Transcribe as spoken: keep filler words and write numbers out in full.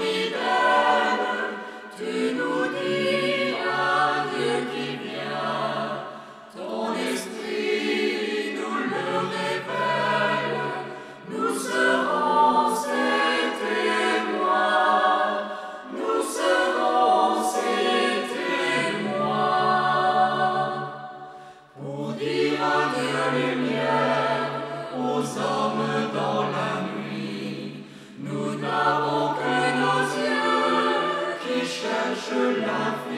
fidèle, tu nous dis à Dieu qui vient, ton esprit nous le révèle, nous serons ses témoins, nous serons ses témoins, pour dire à Dieu lumière, aux hommes dans la nuit, nous n'avons que nos yeux qui cherchent l'infini.